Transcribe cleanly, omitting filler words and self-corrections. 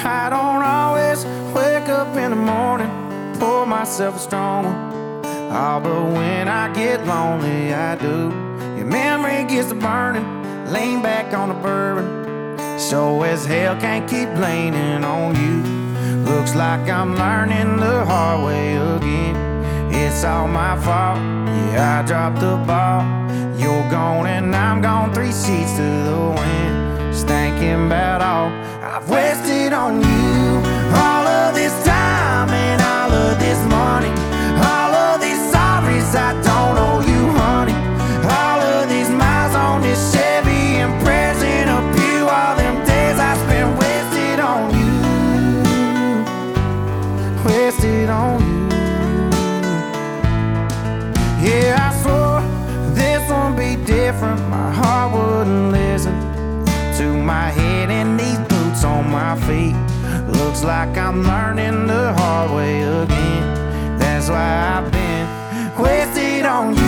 I don't always wake up in the morning, pour myself a strong one. Oh, but when I get lonely, I do. Your memory gets to burning, lean back on the bourbon. Sure as hell can't keep leaning on you. Looks like I'm learning the hard way again. It's all my fault, yeah, I dropped the ball. You're gone and I'm gone, 3 sheets to the wind. Just thinking about all I've wasted on you. All of this time and all of this money, all of these sorries I don't owe you, honey. All of these miles on this Chevy and prayers in a pew. All them days I spent wasted on you, wasted on you. Yeah, I swore this won't be different. My heart wouldn't listen to my head and these boots on my feet. Looks like I'm learning the hard way again. That's why I've been wasted on you.